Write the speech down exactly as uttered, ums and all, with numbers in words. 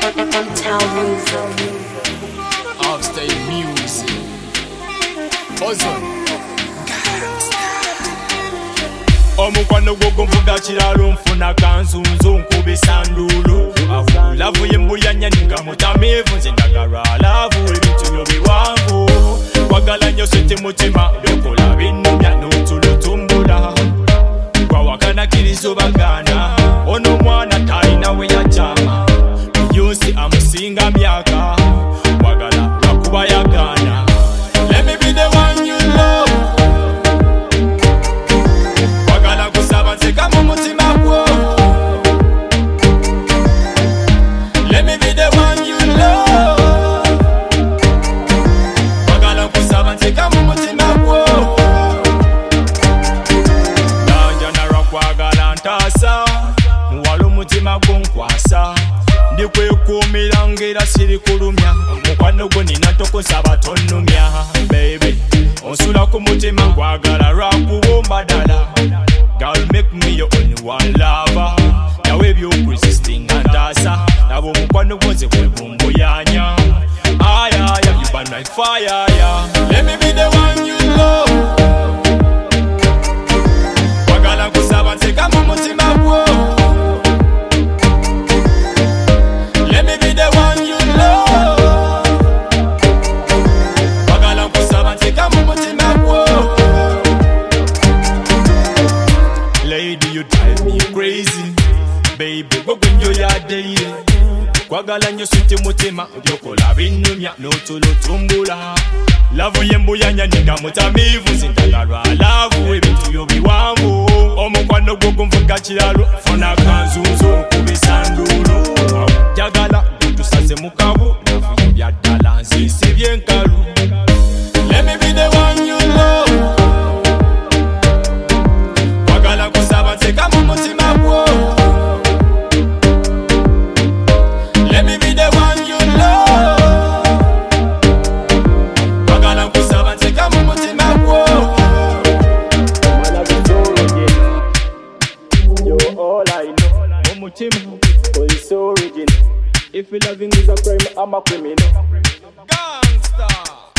Town music. Upstate music. Ozone. Omukwano gwo nvuga kiralo nfuna kanzunzu nkubisa ndulu avulavu yembuyanya ningamutamivu nze ndagalwa alavu ebintu byo biwanvu wagala nnyo sente mutima byokola binnumya n'otulutumbula gwawakanakirizo bagana ono mwana talina we yajama yonsi amusinga myaka wagala lwakuba yagana. Let me be the one you love. Wagala kusaba nseka mu mutima gwo. Let me be the one you love. Wagala kusaba nseka mu mutima gwo. Nanja nara kwagala ntasa muwala omutima gwo nkwasa ndikwekuumira ngera siri kulumya omukwano gwo nina tokusaba tonnumya baby onsula ku mutima gwagala lwakubomba ddala girl make me your only one lover nawe ebyokuresisting antaasa nabo omukwano gwo nze gwe bumbuyanya ayaya you burn like fire yeah. Let me be the one you love. Wagala kusaba nseka mu mutima gwo. Baby, go gunjo ya day. Kwagala nnyo sweet mutima byokola binnumya n'otulutumbula lavu yembuyanya ningamutamivu nzindagalwa alavu ebintu byo biwanvu omukwano gwo gunvuga kiralo funa kanzunzu nkubisa ndulu jagala gutusase mu kabu lavu yebya ddala nzisibye enkalu. Let me be the one you love. Kwagala kusaba nseka mu mutima gwo. It's origin. If your loving is a crime, I'm a criminal. Gangsta.